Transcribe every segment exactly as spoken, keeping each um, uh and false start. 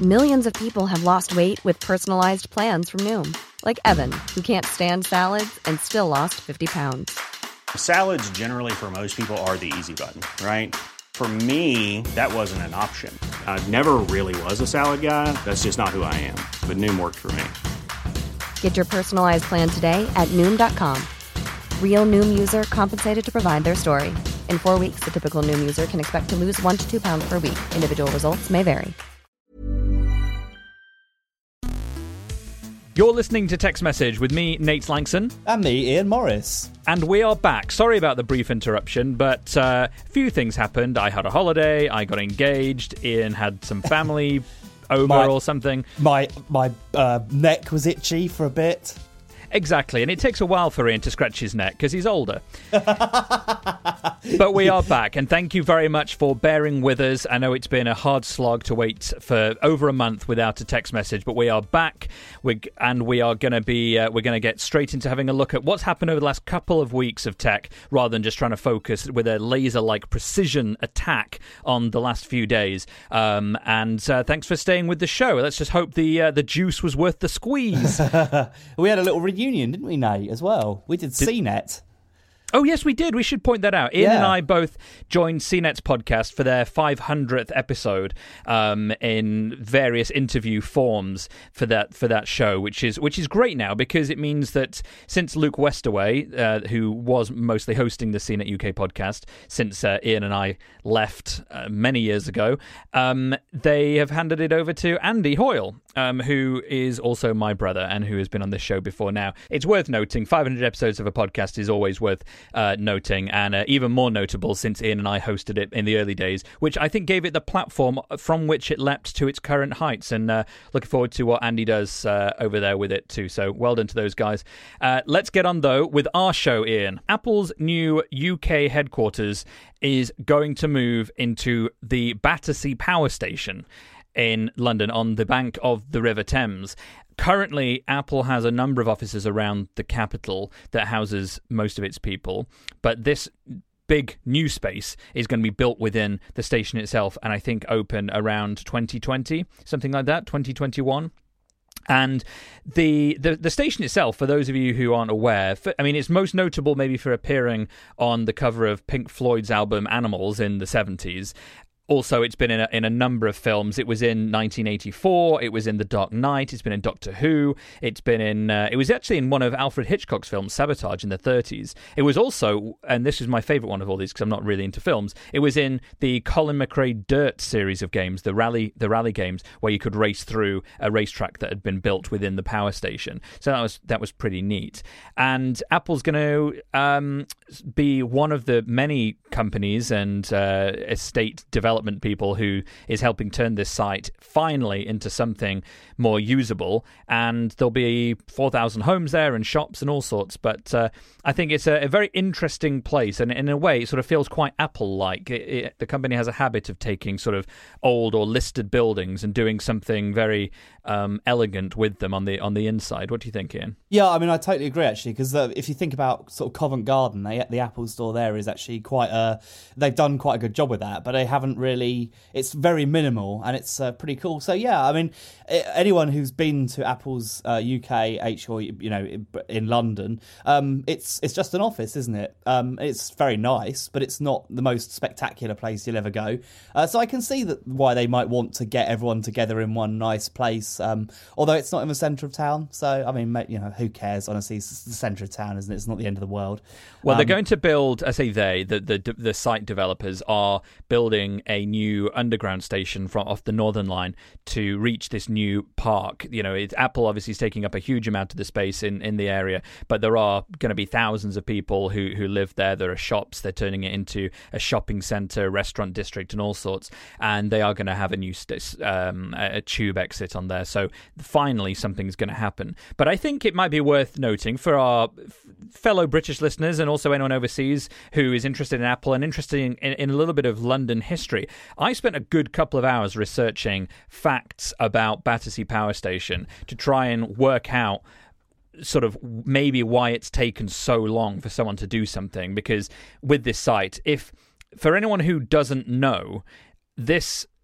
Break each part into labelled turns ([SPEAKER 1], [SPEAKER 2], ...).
[SPEAKER 1] Millions of people have lost weight with personalized plans from Noom. Like Evan, who can't stand salads and still lost fifty pounds.
[SPEAKER 2] Salads generally for most people are the easy button, right? For me, that wasn't an option. I never really was a salad guy. That's just not who I am. But Noom worked for me.
[SPEAKER 1] Get your personalized plan today at Noom dot com. Real Noom user compensated to provide their story. In four weeks, the typical Noom user can expect to lose one to two pounds per week. Individual results may vary.
[SPEAKER 3] You're listening to Text Message with me, Nate Langson.
[SPEAKER 4] And me, Ian Morris.
[SPEAKER 3] And we are back. Sorry about the brief interruption, but uh, a few things happened. I had a holiday, I got engaged, Ian had some family over
[SPEAKER 4] my,
[SPEAKER 3] or something.
[SPEAKER 4] My my uh, neck was itchy for a bit.
[SPEAKER 3] Exactly, and it takes a while for Ian to scratch his neck because he's older. But we are back, and thank you very much for bearing with us. I know it's been a hard slog to wait for over a month without a text message, but we are back, we, and we are going to be uh, we're going to get straight into having a look at what's happened over the last couple of weeks of tech, rather than just trying to focus with a laser-like precision attack on the last few days. Um, and uh, thanks for staying with the show. Let's just hope the uh, the juice was worth the squeeze.
[SPEAKER 4] We had a little reunion, didn't we, Nate, as well? We did, did C net.
[SPEAKER 3] Oh, yes, we did. We should point that out. Ian
[SPEAKER 4] yeah.
[SPEAKER 3] and I both joined C NET's podcast for their five hundredth episode um, in various interview forms for that for that show, which is which is great now because it means that since Luke Westaway, uh, who was mostly hosting the C net U K podcast, since uh, Ian and I left uh, many years ago, um, they have handed it over to Andy Hoyle, um, who is also my brother and who has been on this show before now. It's worth noting, five hundred episodes of a podcast is always worth Uh, noting, and uh, even more notable since Ian and I hosted it in the early days, which I think gave it the platform from which it leapt to its current heights, and uh, looking forward to what Andy does uh, over there with it too, so well done to those guys. Uh, let's get on though with our show, Ian. Apple's new U K headquarters is going to move into the Battersea Power Station in London on the bank of the River Thames. Currently, Apple has a number of offices around the capital that houses most of its people, but this big new space is going to be built within the station itself, and I think open around twenty twenty, something like that, twenty twenty-one. And the, the the station itself, for those of you who aren't aware, for, I mean, it's most notable maybe for appearing on the cover of Pink Floyd's album Animals in the seventies. Also, it's been in a, in a number of films. It was in nineteen eighty-four. It was in The Dark Knight. It's been in Doctor Who. It's been in. Uh, it was actually in one of Alfred Hitchcock's films, Sabotage, in the thirties. It was also, and this is my favourite one of all these because I'm not really into films. It was in the Colin McRae Dirt series of games, the rally, the rally games, where you could race through a racetrack that had been built within the power station. So that was that was pretty neat. And Apple's going to um, be one of the many companies and uh, estate development people who is helping turn this site finally into something more usable, and there'll be four thousand homes there and shops and all sorts, but uh, I think it's a, a very interesting place, and in a way it sort of feels quite Apple-like. It, it, the company has a habit of taking sort of old or listed buildings and doing something very um, elegant with them on the on the inside. What do you think, Ian?
[SPEAKER 4] Yeah, I mean, I totally agree, actually, because uh, if you think about sort of Covent Garden, they, the Apple store there is actually quite a... They've done quite a good job with that, but they haven't really... It's very minimal, and it's uh, pretty cool. So, yeah, I mean, anyone who's been to Apple's uh, U K H or, you know, in London, um, it's it's just an office, isn't it? Um, it's very nice, but it's not the most spectacular place you'll ever go. Uh, so I can see that why they might want to get everyone together in one nice place, um, although it's not in the centre of town. So, I mean, you know, who cares? Honestly, it's the centre of town, isn't it? It's not the end of the world.
[SPEAKER 3] Well,
[SPEAKER 4] um,
[SPEAKER 3] they're going to build, I say they, the, the the site developers are building a new underground station from off the Northern Line to reach this new park. You know, it's, Apple obviously is taking up a huge amount of the space in, in the area, but there are going to be thousands of people who, who live there. There are shops. They're turning it into a shopping centre, restaurant district, and all sorts. And they are going to have a new st- um, a tube exit on there. So finally, something's going to happen. But I think it might be worth noting for our f- fellow British listeners and also anyone overseas who is interested in Apple and interested in, in, in a little bit of London history. I spent a good couple of hours researching facts about Battersea Power Station to try and work out sort of maybe why it's taken so long for someone to do something. Because with this site, if for anyone who doesn't know, this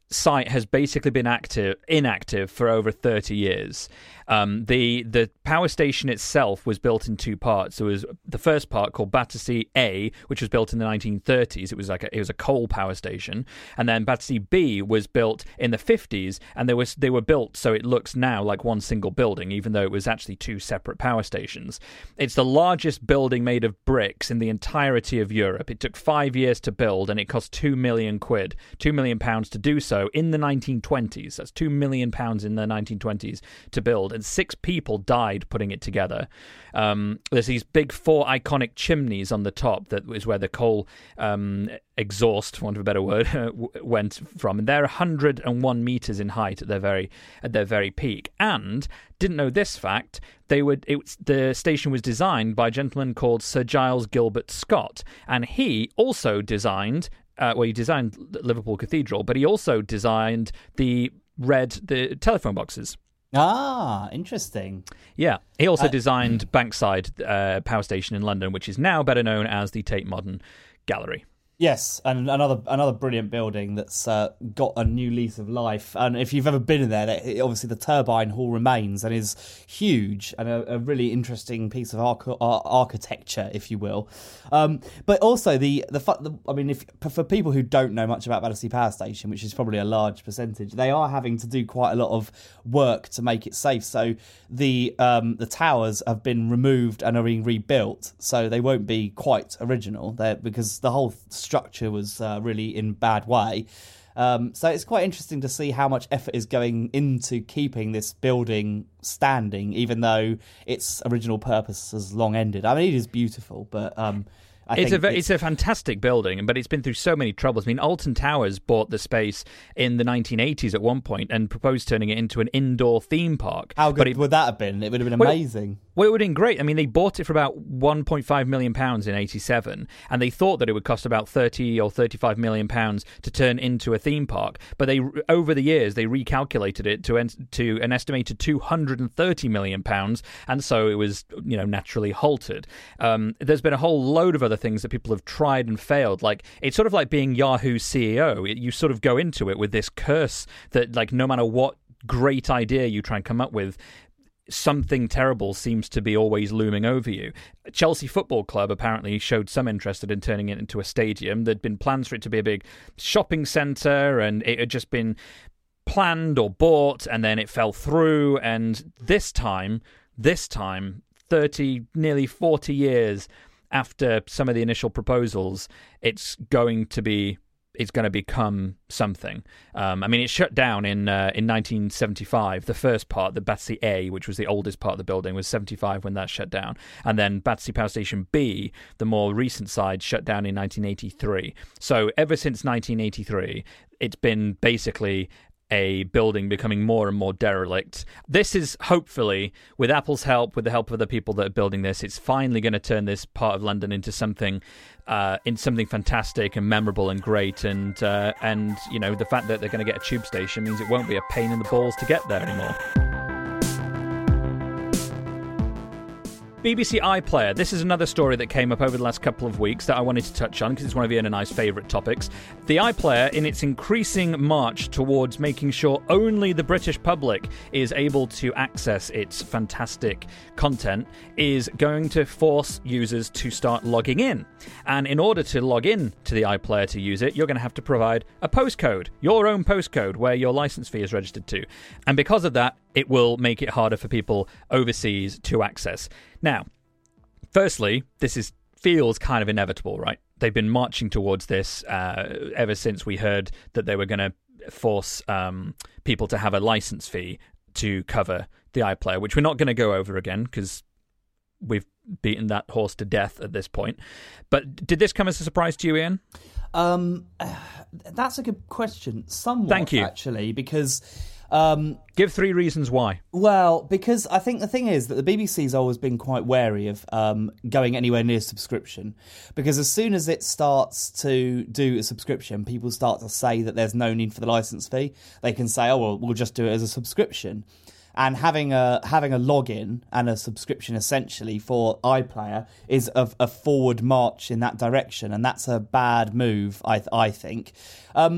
[SPEAKER 3] site has basically been active inactive for over thirty years. Um, the the power station itself was built in two parts. There was the first part called Battersea A, which was built in the nineteen thirties. It was like a, it was a coal power station, and then Battersea B was built in the fifties, and they was they were built so it looks now like one single building, even though it was actually two separate power stations. It's the largest building made of bricks in the entirety of Europe. It took five years to build, and it cost two million quid, two million pounds to do so in the nineteen twenties. That's two million pounds in the nineteen twenties to build. And six people died putting it together. Um, there's these big four iconic chimneys on the top that is where the coal um, exhaust, for want of a better word, went from. And they're one hundred one meters in height at their very at their very peak. And didn't know this fact. They would it, the station was designed by a gentleman called Sir Giles Gilbert Scott, and he also designed. Uh, well, he designed Liverpool Cathedral, but he also designed the red the telephone boxes.
[SPEAKER 4] Ah, interesting.
[SPEAKER 3] Yeah. He also
[SPEAKER 4] Uh,
[SPEAKER 3] designed Bankside uh, Power Station in London, which is now better known as the Tate Modern Gallery.
[SPEAKER 4] Yes, and another another brilliant building that's uh, got a new lease of life. And if you've ever been in there, that- obviously the turbine hall remains and is huge and a, a really interesting piece of arch- ar- architecture, if you will. Um, but also the the, fu- the I mean, if for people who don't know much about Battersea Power Station, which is probably a large percentage, they are having to do quite a lot of work to make it safe. So the um, the towers have been removed and are being rebuilt, so they won't be quite original there because the whole structure was uh, really in bad way. Um, so it's quite interesting to see how much effort is going into keeping this building standing, even though its original purpose has long ended. I mean, it is beautiful, but um, I
[SPEAKER 3] it's
[SPEAKER 4] think
[SPEAKER 3] a
[SPEAKER 4] it's,
[SPEAKER 3] it's a fantastic building, but it's been through so many troubles. I mean, Alton Towers bought the space in the nineteen eighties at one point and proposed turning it into an indoor theme park.
[SPEAKER 4] how
[SPEAKER 3] but
[SPEAKER 4] good
[SPEAKER 3] it,
[SPEAKER 4] would that have been? It would have been
[SPEAKER 3] Well,
[SPEAKER 4] amazing.
[SPEAKER 3] Well, it would have been great. I mean, they bought it for about one point five million pounds in eighty-seven, and they thought that it would cost about thirty or thirty-five million pounds to turn into a theme park. But they, over the years, they recalculated it to en- to an estimated two hundred thirty million pounds, and so it was, you know, naturally halted. Um, there's been a whole load of other things that people have tried and failed. Like, it's sort of like being Yahoo's C E O. It, you sort of go into it with this curse that, like, no matter what great idea you try and come up with, something terrible seems to be always looming over you. Chelsea Football Club apparently showed some interest in turning it into a stadium. There'd been plans for it to be a big shopping centre, and it had just been planned or bought, and then it fell through. And this time, this time, thirty, nearly forty years after some of the initial proposals, it's going to be it's going to become something. Um, I mean, it shut down in uh, in nineteen seventy-five. The first part, the Battersea A, which was the oldest part of the building, was seventy-five when that shut down. And then Battersea Power Station B, the more recent side, shut down in nineteen eighty-three. So ever since nineteen eighty-three, it's been basically a building becoming more and more derelict. This is hopefully, with Apple's help, with the help of the people that are building this, it's finally going to turn this part of London into something, uh, in something fantastic and memorable and great. And uh, and you know, the fact that they're going to get a tube station means it won't be a pain in the balls to get there anymore. B B C iPlayer. This is another story that came up over the last couple of weeks that I wanted to touch on because it's one of Ian and I's favourite topics. The iPlayer, in its increasing march towards making sure only the British public is able to access its fantastic content, is going to force users to start logging in. And in order to log in to the iPlayer to use it, you're going to have to provide a postcode, your own postcode, where your licence fee is registered to. And because of that, it will make it harder for people overseas to access. Now, firstly, this is feels kind of inevitable, right? They've been marching towards this uh, ever since we heard that they were going to force um, people to have a license fee to cover the iPlayer, which we're not going to go over again because we've beaten that horse to death at this point. But did this come as a surprise to you, Ian?
[SPEAKER 4] Um, that's a good question. Somewhat,
[SPEAKER 3] Thank you.
[SPEAKER 4] actually, because... Um,
[SPEAKER 3] Give three reasons why.
[SPEAKER 4] Well, because I think the thing is that the B B C's always been quite wary of um, going anywhere near subscription, because as soon as it starts to do a subscription, people start to say that there's no need for the license fee. They can say, oh, well, we'll just do it as a subscription. And having a having a login and a subscription essentially for iPlayer is a, a forward march in that direction, and that's a bad move, I I think. Um,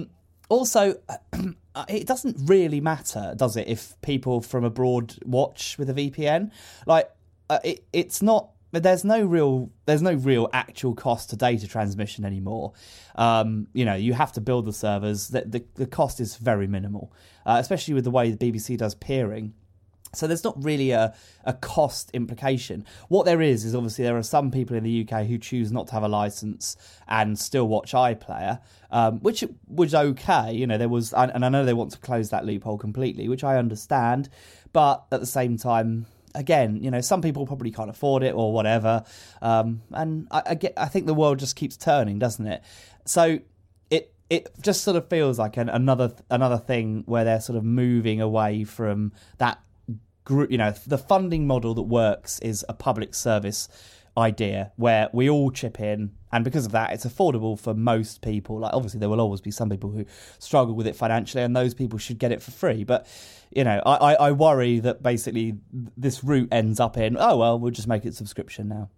[SPEAKER 4] Also, it doesn't really matter, does it, if people from abroad watch with a V P N? Like, uh, it, it's not. There's no real. There's no real actual cost to data transmission anymore. Um, you know, you have to build the servers. The the, the cost is very minimal, uh, especially with the way the B B C does peering. So there's not really a, a cost implication. What there is, is obviously there are some people in the U K who choose not to have a licence and still watch iPlayer, um, which was okay. You know, there was, and I know they want to close that loophole completely, which I understand. But at the same time, again, you know, some people probably can't afford it or whatever. Um, and I, I, get, I think the world just keeps turning, doesn't it? So it it just sort of feels like an, another another thing where they're sort of moving away from that. You know, the funding model that works is a public service idea where we all chip in, and because of that, it's affordable for most people. Like, obviously, there will always be some people who struggle with it financially, and those people should get it for free. But, you know, I, I, I worry that basically this route ends up in, oh, well, we'll just make it subscription now.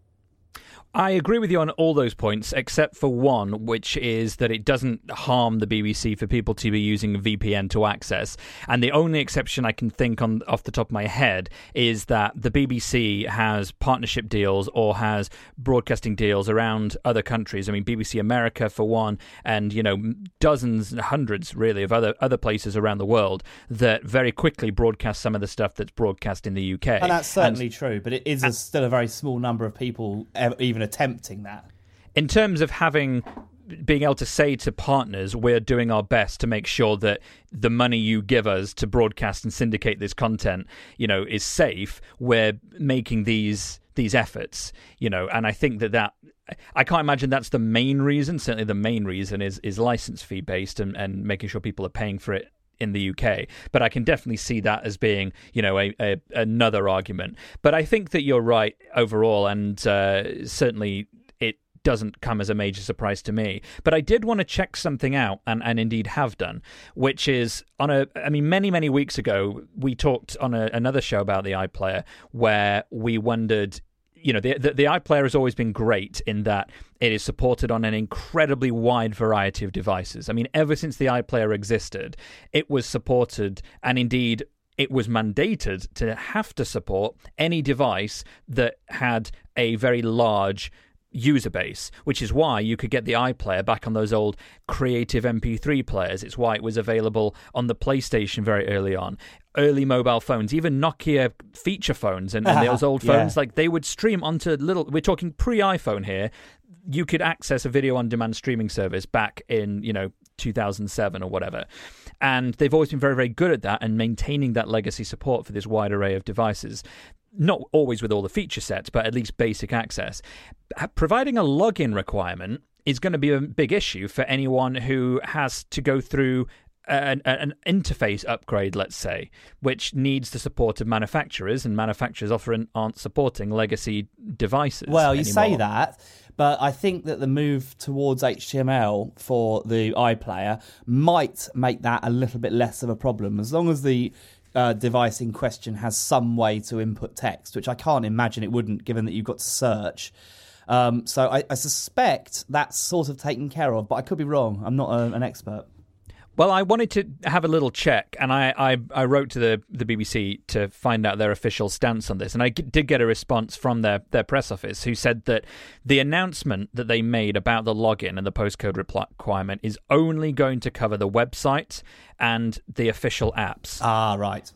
[SPEAKER 3] I agree with you on all those points, except for one, which is that it doesn't harm the B B C for people to be using a V P N to access. And the only exception I can think on off the top of my head is that the B B C has partnership deals or has broadcasting deals around other countries. I mean, B B C America, for one, and, you know, dozens, hundreds, really, of other, other places around the world that very quickly broadcast some of the stuff that's broadcast in the U K.
[SPEAKER 4] And that's certainly
[SPEAKER 3] and,
[SPEAKER 4] true, but it is a, still a very small number of people even attempting that.
[SPEAKER 3] In terms of having being able to say to partners, we're doing our best to make sure that the money you give us to broadcast and syndicate this content, you know, is safe, we're making these these efforts, you know, and I think that that I can't imagine that's the main reason. Certainly the main reason is is license fee based and, and making sure people are paying for it in the U K, but I can definitely see that as being, you know, a, a another argument. But I think that you're right overall, and uh, certainly it doesn't come as a major surprise to me. But I did want to check something out, and, and indeed have done, which is on a, I mean, many, many weeks ago, we talked on a, another show about the iPlayer where we wondered, you know, the, the the iPlayer has always been great in that it is supported on an incredibly wide variety of devices. I mean, ever since the iPlayer existed, it was supported, and indeed it was mandated to have to support any device that had a very large user base, which is why you could get the iPlayer back on those old creative M P three players. It's why it was available on the PlayStation very early on. Early mobile phones, even Nokia feature phones and, and those old phones, yeah. Like they would stream onto little, we're talking pre-iPhone here, you could access a video on demand streaming service back in, you know, two thousand seven or whatever. And they've always been very, very good at that and maintaining that legacy support for this wide array of devices. Not always with all the feature sets, but at least basic access. Providing a login requirement is going to be a big issue for anyone who has to go through an, an interface upgrade, let's say, which needs the support of manufacturers, and manufacturers often aren't supporting legacy devices.
[SPEAKER 4] Well, you
[SPEAKER 3] anymore.
[SPEAKER 4] say that, but I think that the move towards H T M L for the iPlayer might make that a little bit less of a problem, as long as the Uh, device in question has some way to input text, which I can't imagine it wouldn't, given that you've got to search. Um, so I, I suspect that's sort of taken care of, but I could be wrong. I'm not a, an expert.
[SPEAKER 3] Well, I wanted to have a little check, and I, I, I wrote to the, the B B C to find out their official stance on this, and I g- did get a response from their, their press office who said that the announcement that they made about the login and the postcode requirement is only going to cover the website and the official apps.
[SPEAKER 4] Ah, right.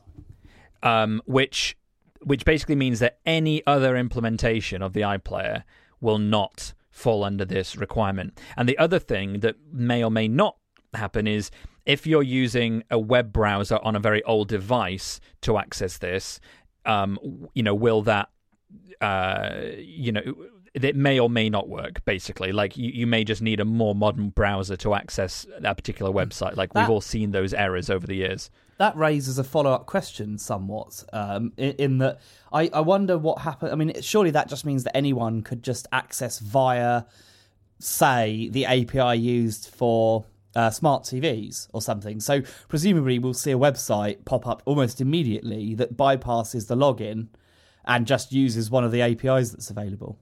[SPEAKER 3] Um, which which basically means that any other implementation of the iPlayer will not fall under this requirement. And the other thing that may or may not happen is if you're using a web browser on a very old device to access this, um, you know, will that, uh, you know, it may or may not work, basically. Like, you, you may just need a more modern browser to access that particular website. Like, that, we've all seen those errors over the years.
[SPEAKER 4] That raises a follow-up question somewhat, um, in, in that I, I wonder what happened. I mean, surely that just means that anyone could just access via, say, the A P I used for Uh, smart T Vs or something. So presumably we'll see a website pop up almost immediately that bypasses the login and just uses one of the A P Is that's available.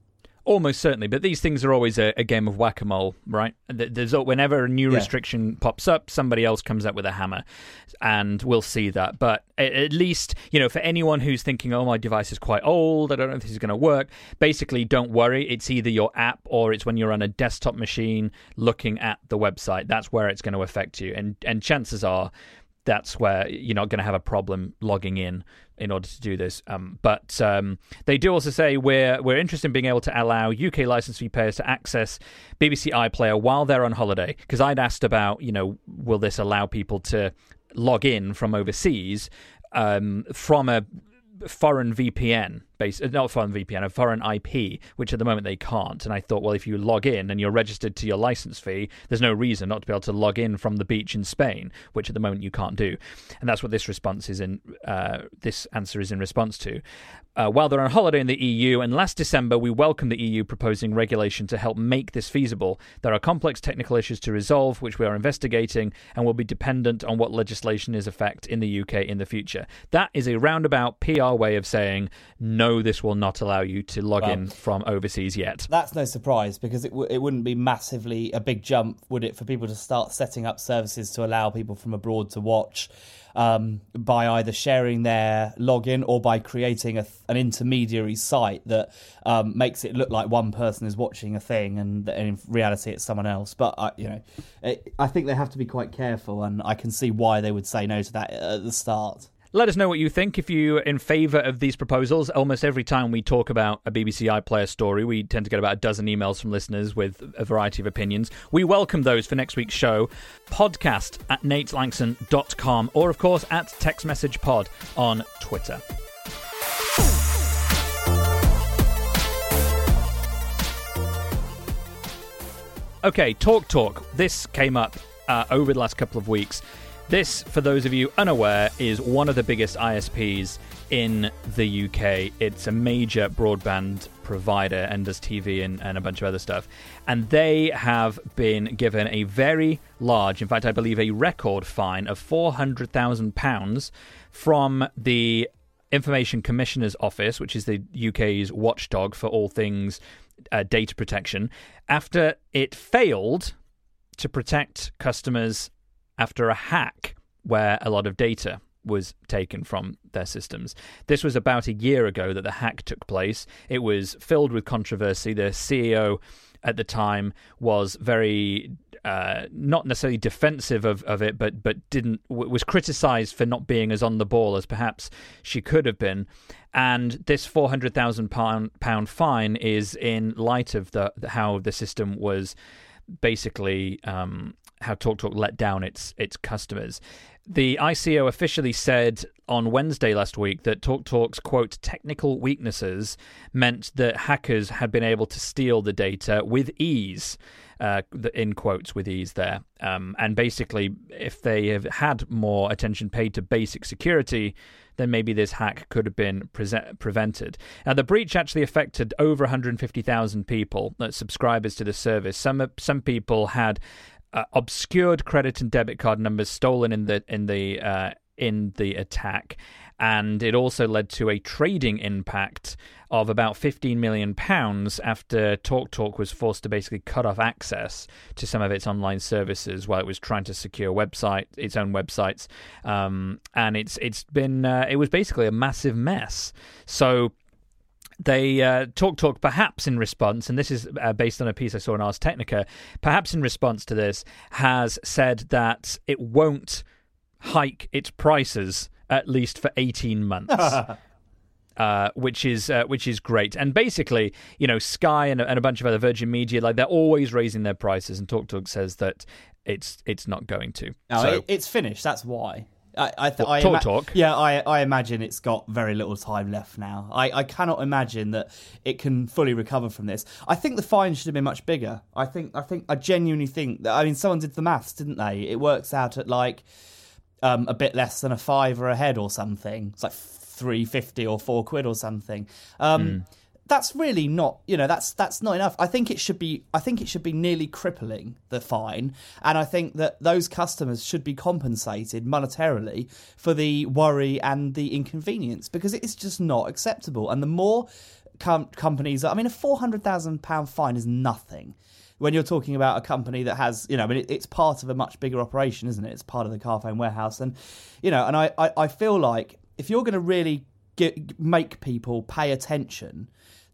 [SPEAKER 3] Almost certainly, but these things are always a, a game of whack-a-mole, right? There's whenever a new
[SPEAKER 4] yeah.
[SPEAKER 3] restriction pops up, somebody else comes up with a hammer, and we'll see that. But at least, you know, for anyone who's thinking, oh, my device is quite old, I don't know if this is going to work, basically don't worry. It's either your app or it's when you're on a desktop machine looking at the website. That's where it's going to affect you. And, and chances are that's where you're not going to have a problem logging in in order to do this. Um, but um, they do also say we're we're interested in being able to allow U K license fee payers to access B B C iPlayer while they're on holiday. Because I'd asked about, you know, will this allow people to log in from overseas um, from a foreign V P N, based, not foreign V P N, a foreign I P, which at the moment they can't. And I thought, well, if you log in and you're registered to your license fee, there's no reason not to be able to log in from the beach in Spain, which at the moment you can't do. And that's what this response is in. Uh, this answer is in response to. Uh, while they're on holiday in the E U, and last December we welcomed the E U proposing regulation to help make this feasible. There are complex technical issues to resolve, which we are investigating, and will be dependent on what legislation is effect in the U K in the future. That is a roundabout P R way of saying, no, this will not allow you to log well, in from overseas yet.
[SPEAKER 4] That's no surprise, because it, w- it wouldn't be massively a big jump, would it, for people to start setting up services to allow people from abroad to watch um, by either sharing their login or by creating a, an intermediary site that um, makes it look like one person is watching a thing and, and in reality it's someone else. But, uh, you know, it, I think they have to be quite careful, and I can see why they would say no to that at the start.
[SPEAKER 3] Let us know what you think if you're in favour of these proposals. Almost every time we talk about a B B C iPlayer story, we tend to get about a dozen emails from listeners with a variety of opinions. We welcome those for next week's show. Podcast at nate langson dot com or, of course, at TextMessagePod on Twitter. Okay, Talk Talk. This came up uh, over the last couple of weeks. This, for those of you unaware, is one of the biggest I S Ps in the U K. It's a major broadband provider and does T V and, and a bunch of other stuff. And they have been given a very large, in fact, I believe a record fine of four hundred thousand pounds from the Information Commissioner's Office, which is the U K's watchdog for all things uh, data protection, after it failed to protect customers after a hack where a lot of data was taken from their systems. This was about a year ago that the hack took place. It was filled with controversy. The C E O at the time was very uh, not necessarily defensive of, of it, but but didn't was criticised for not being as on the ball as perhaps she could have been. And this four hundred thousand pound pound fine is in light of the how the system was basically um, how TalkTalk let down its its customers. The I C O officially said on Wednesday last week that TalkTalk's, quote, technical weaknesses meant that hackers had been able to steal the data with ease, uh, in quotes, with ease there. Um, and basically, if they have had more attention paid to basic security, then maybe this hack could have been pre- prevented. Now, the breach actually affected over one hundred fifty thousand people, uh, subscribers to the service. Some some people had uh, obscured credit and debit card numbers stolen in the in the uh, in the attack, and it also led to a trading impact of about fifteen million pounds after TalkTalk was forced to basically cut off access to some of its online services while it was trying to secure website its own websites, um, and it's it's been uh, it was basically a massive mess. So they uh, TalkTalk, perhaps in response, and this is uh, based on a piece I saw in Ars Technica, perhaps in response to this, has said that it won't hike its prices at least for eighteen months. Uh, which is uh, which is great. And basically, you know, Sky and, and a bunch of other Virgin Media, like, they're always raising their prices, and TalkTalk says that it's it's not going to.
[SPEAKER 4] No,
[SPEAKER 3] so,
[SPEAKER 4] it, it's finished. That's why. I, I, th-
[SPEAKER 3] what,
[SPEAKER 4] I
[SPEAKER 3] Talk
[SPEAKER 4] ima-
[SPEAKER 3] Talk.
[SPEAKER 4] Yeah, I, I imagine it's got very little time left now. I, I cannot imagine that it can fully recover from this. I think the fine should have been much bigger. I think I think I genuinely think that. I mean, someone did the maths, didn't they? It works out at like um, a bit less than a fiver a head or something. It's like three fifty or four quid or something. Um, mm. That's really not, you know, that's that's not enough. I think it should be. I think it should be nearly crippling, the fine, and I think that those customers should be compensated monetarily for the worry and the inconvenience, because it is just not acceptable. And the more com- companies. I mean, a four hundred thousand pound fine is nothing when you're talking about a company that has, you know, I mean, it, it's part of a much bigger operation, isn't it? It's part of the Carphone warehouse, and you know, and I, I, I feel like if you're going to really get, make people pay attention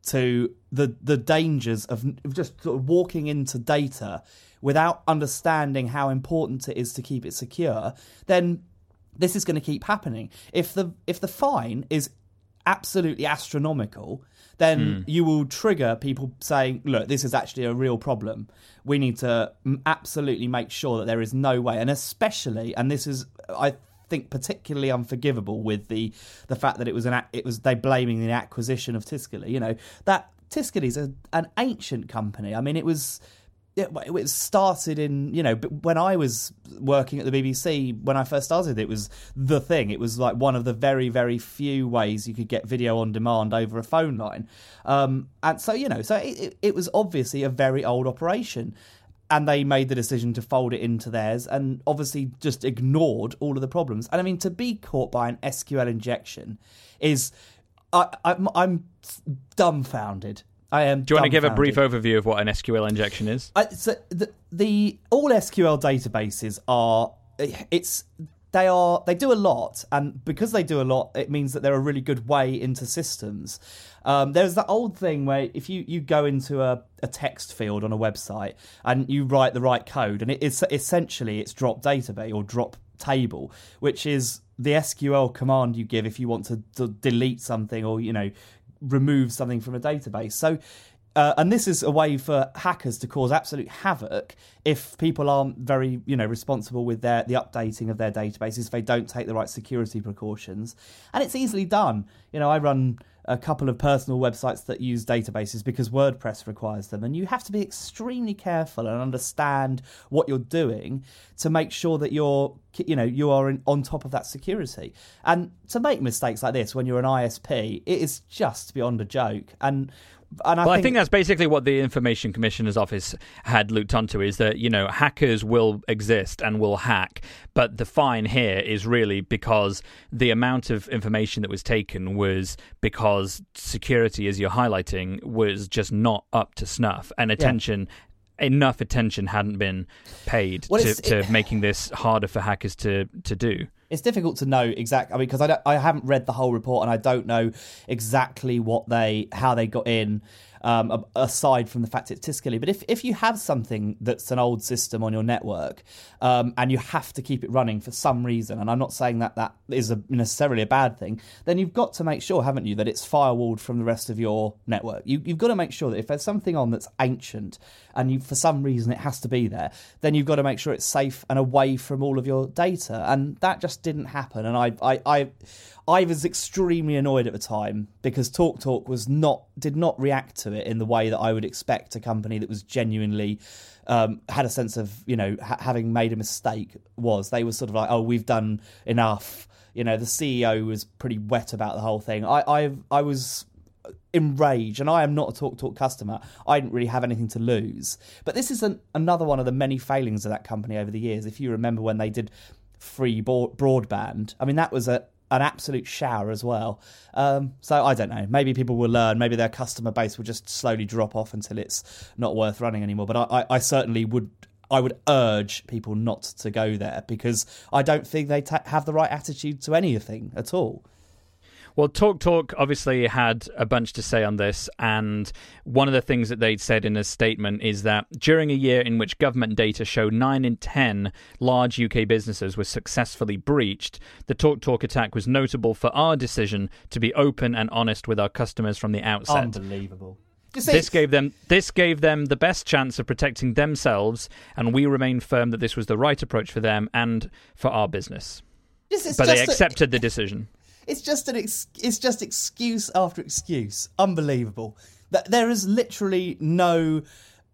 [SPEAKER 4] to the the dangers of just sort of walking into data without understanding how important it is to keep it secure, then this is going to keep happening. If the if the fine is absolutely astronomical, then mm. you will trigger people saying, look, this is actually a real problem. We need to absolutely make sure that there is no way, and especially, and this is, I think, particularly unforgivable with the the fact that it was an it was they blaming the acquisition of Tiscali. You know, that Tiscali's a, an ancient company. I mean, it was it, it was started in, you know, when I was working at the B B C when I first started. It was the thing. It was like one of the very very few ways you could get video on demand over a phone line, um, and so you know, so it, it was obviously a very old operation. And they made the decision to fold it into theirs and obviously just ignored all of the problems. And I mean, to be caught by an S Q L injection is... I, I'm, I'm dumbfounded. I am.
[SPEAKER 3] Do you want to give a brief overview of what an S Q L injection is?
[SPEAKER 4] I, so the, the all S Q L databases are... It's... They are. They do a lot, and because they do a lot, it means that they're a really good way into systems. Um, there's that old thing where if you, you go into a, a text field on a website and you write the right code, and it is essentially it's drop database or drop table, which is the S Q L command you give if you want to, to delete something or, you know, remove something from a database. So. Uh, and this is a way for hackers to cause absolute havoc if people aren't very, you know, responsible with their the updating of their databases, if they don't take the right security precautions. And it's easily done. You know, I run a couple of personal websites that use databases because WordPress requires them. And you have to be extremely careful and understand what you're doing to make sure that you're, you know, you are in, on top of that security. And to make mistakes like this when you're an I S P, it is just beyond a joke. And And I,
[SPEAKER 3] well,
[SPEAKER 4] think,
[SPEAKER 3] I think that's basically what the Information Commissioner's Office had looked onto, is that, you know, hackers will exist and will hack, but the fine here is really because the amount of information that was taken was because security, as you're highlighting, was just not up to snuff, and attention... Yeah. Enough attention hadn't been paid well, to, to it, making this harder for hackers to, to do.
[SPEAKER 4] It's difficult to know exactly. I mean, because I don't, I haven't read the whole report and I don't know exactly what they how they got in. Um, aside from the fact it's Tiscali. But if, if you have something that's an old system on your network um, and you have to keep it running for some reason, and I'm not saying that that is a, necessarily a bad thing, then you've got to make sure, haven't you, that it's firewalled from the rest of your network. You, you've got to make sure that if there's something on that's ancient and you, for some reason it has to be there, then you've got to make sure it's safe and away from all of your data. And that just didn't happen. And I... I, I I was extremely annoyed at the time because TalkTalk was not did not react to it in the way that I would expect a company that was genuinely um, had a sense of, you know, ha- having made a mistake was. They were sort of like, oh, we've done enough. You know, the C E O was pretty wet about the whole thing. I I, I was enraged, and I am not a TalkTalk customer. I didn't really have anything to lose. But this is an, another one of the many failings of that company over the years. If you remember when they did free broadband, I mean, that was a an absolute shower as well. Um, so I don't know. Maybe people will learn. Maybe their customer base will just slowly drop off until it's not worth running anymore. But I, I, I certainly would. I would urge people not to go there because I don't think they ta- have the right attitude to anything at all.
[SPEAKER 3] Well, TalkTalk obviously had a bunch to say on this, and one of the things that they'd said in a statement is that during a year in which government data showed nine in ten large U K businesses were successfully breached, the TalkTalk attack was notable for our decision to be open and honest with our customers from the outset.
[SPEAKER 4] Unbelievable.
[SPEAKER 3] This gave them this gave them the best chance of protecting themselves, and we remain firm that this was the right approach for them and for our business. But they accepted a- the decision.
[SPEAKER 4] It's just an ex- it's just excuse after excuse. Unbelievable. That there is literally no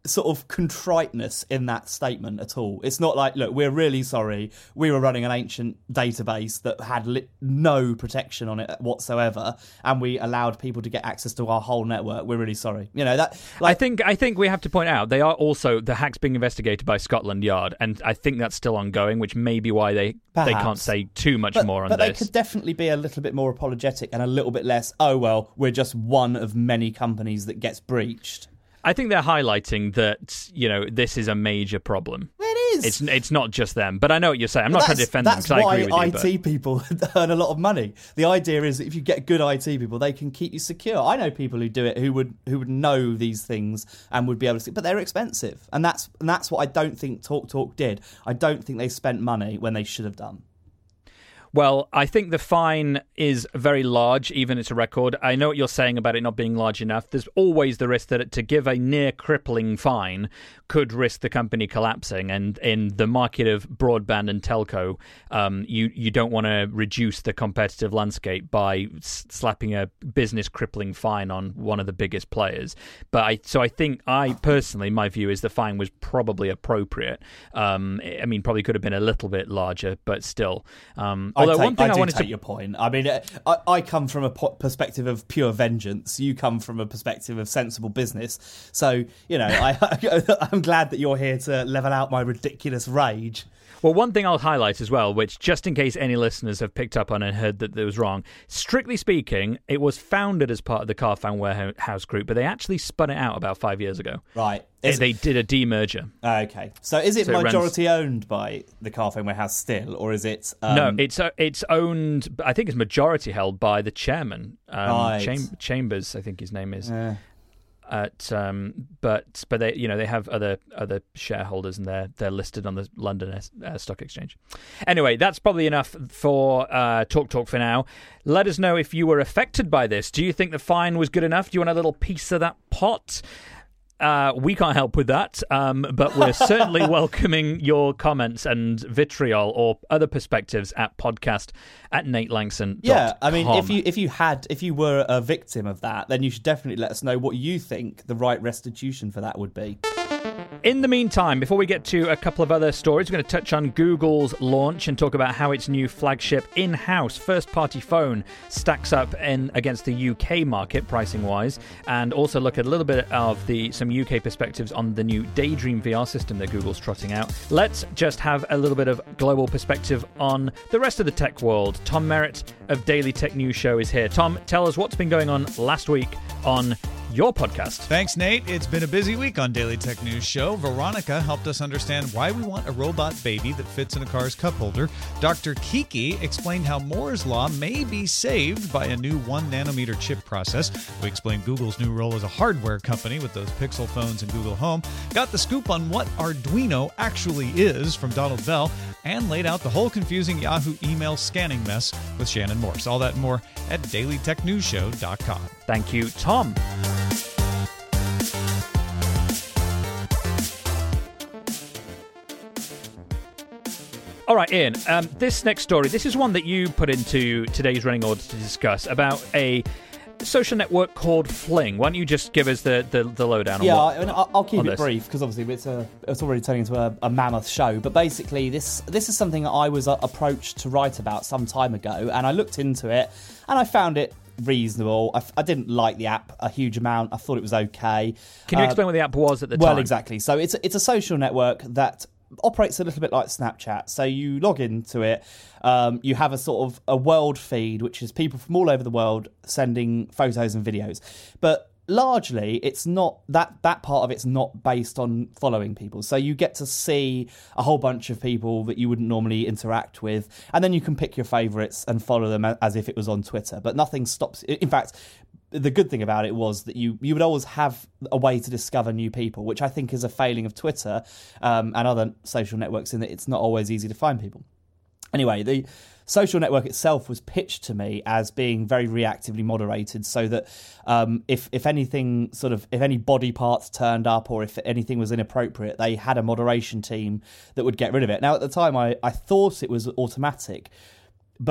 [SPEAKER 4] sort of contriteness in that statement at all. It's not like, look, we're really sorry. We were running an ancient database that had li- no protection on it whatsoever, and we allowed people to get access to our whole network. We're really sorry. You know that. Like,
[SPEAKER 3] I think I think we have to point out they are also the hack's being investigated by Scotland Yard, and I think that's still ongoing, which may be why they
[SPEAKER 4] Perhaps.
[SPEAKER 3] they can't say too much
[SPEAKER 4] but,
[SPEAKER 3] more on
[SPEAKER 4] but
[SPEAKER 3] this.
[SPEAKER 4] But they could definitely be a little bit more apologetic and a little bit less, oh, well, we're just one of many companies that gets breached.
[SPEAKER 3] I think they're highlighting that, you know, this is a major problem.
[SPEAKER 4] It is.
[SPEAKER 3] It's it's not just them. But I know what you're saying. I'm not trying to defend them because I agree with you.
[SPEAKER 4] That's why I T
[SPEAKER 3] but...
[SPEAKER 4] people earn a lot of money. The idea is that if you get good I T people, they can keep you secure. I know people who do it who would who would know these things and would be able to, but they're expensive. And that's and that's what I don't think Talk Talk did. I don't think they spent money when they should have done.
[SPEAKER 3] Well, I think the fine is very large, even it's a record. I know what you're saying about it not being large enough. There's always the risk that to give a near crippling fine could risk the company collapsing. And in the market of broadband and telco, um, you, you don't want to reduce the competitive landscape by s- slapping a business crippling fine on one of the biggest players. But I, so I think I personally, my view is the fine was probably appropriate. Um, I mean, probably could have been a little bit larger, but still. Um,
[SPEAKER 4] I
[SPEAKER 3] Although
[SPEAKER 4] take,
[SPEAKER 3] one thing
[SPEAKER 4] I,
[SPEAKER 3] I,
[SPEAKER 4] do
[SPEAKER 3] wanted
[SPEAKER 4] take
[SPEAKER 3] to
[SPEAKER 4] your point. I mean, I, I come from a po- perspective of pure vengeance. You come from a perspective of sensible business. So, you know, I, I'm glad that you're here to level out my ridiculous rage.
[SPEAKER 3] Well, one thing I'll highlight as well, which just in case any listeners have picked up on and heard that it was wrong, strictly speaking, it was founded as part of the Carphone Warehouse Group, but they actually spun it out about five years ago.
[SPEAKER 4] Right.
[SPEAKER 3] Is they it... did a demerger.
[SPEAKER 4] Okay. So is it
[SPEAKER 3] so
[SPEAKER 4] majority
[SPEAKER 3] it runs...
[SPEAKER 4] owned by the Carphone Warehouse still, or is it... Um...
[SPEAKER 3] No, it's uh, it's owned, I think it's majority held by the chairman, um,
[SPEAKER 4] right.
[SPEAKER 3] Cham- Chambers, I think his name is.
[SPEAKER 4] Yeah.
[SPEAKER 3] At um, but but they you know they have other other shareholders and they're they're listed on the London uh, Stock Exchange. Anyway, that's probably enough for uh, Talk Talk for now. Let us know if you were affected by this. Do you think the fine was good enough? Do you want a little piece of that pot? Uh, we can't help with that, um, but we're certainly welcoming your comments and vitriol or other perspectives at podcast at nate langson dot com.
[SPEAKER 4] Yeah, I mean, if you if you had if you were a victim of that, then you should definitely let us know what you think the right restitution for that would be.
[SPEAKER 3] In the meantime, before we get to a couple of other stories, we're going to touch on Google's launch and talk about how its new flagship in-house first-party phone stacks up in against the U K market pricing-wise, and also look at a little bit of the some U K perspectives on the new Daydream V R system that Google's trotting out. Let's just have a little bit of global perspective on the rest of the tech world. Tom Merritt of Daily Tech News Show is here. Tom, tell us what's been going on last week on your podcast.
[SPEAKER 5] Thanks, Nate. It's been a busy week on Daily Tech News Show. Veronica helped us understand why we want a robot baby that fits in a car's cup holder. Doctor Kiki explained how Moore's Law may be saved by a new one nanometer chip process. We explained Google's new role as a hardware company with those Pixel phones and Google Home. Got the scoop on what Arduino actually is from Donald Bell, and laid out the whole confusing Yahoo email scanning mess with Shannon Morse. All that and more at daily tech news show dot com.
[SPEAKER 3] Thank you, Tom. All right, Ian, um, this next story, this is one that you put into today's running order to discuss about a social network called Fling. Why don't you just give us the, the, the lowdown
[SPEAKER 4] yeah,
[SPEAKER 3] on what,
[SPEAKER 4] I mean, I'll keep it
[SPEAKER 3] this.
[SPEAKER 4] brief because obviously it's a it's already turning into a, a mammoth show. But basically, this this is something that I was uh, approached to write about some time ago, and I looked into it and I found it reasonable. I, I didn't like the app a huge amount. I thought it was okay.
[SPEAKER 3] Can you
[SPEAKER 4] uh,
[SPEAKER 3] explain what the app was at the
[SPEAKER 4] well,
[SPEAKER 3] time?
[SPEAKER 4] Well, exactly. So it's it's a social network that operates a little bit like Snapchat. So you log into it, um, you have a sort of a world feed, which is people from all over the world sending photos and videos. But largely, it's not that that part of it's not based on following people. So you get to see a whole bunch of people that you wouldn't normally interact with, and then you can pick your favourites and follow them as if it was on Twitter. But nothing stops. In fact, the good thing about it was that you, you would always have a way to discover new people, which I think is a failing of Twitter um, and other social networks in that it's not always easy to find people. Anyway, the social network itself was pitched to me as being very reactively moderated, so that um, if if anything sort of if any body parts turned up or if anything was inappropriate, they had a moderation team that would get rid of it. Now, at the time, I, I thought it was automatic, but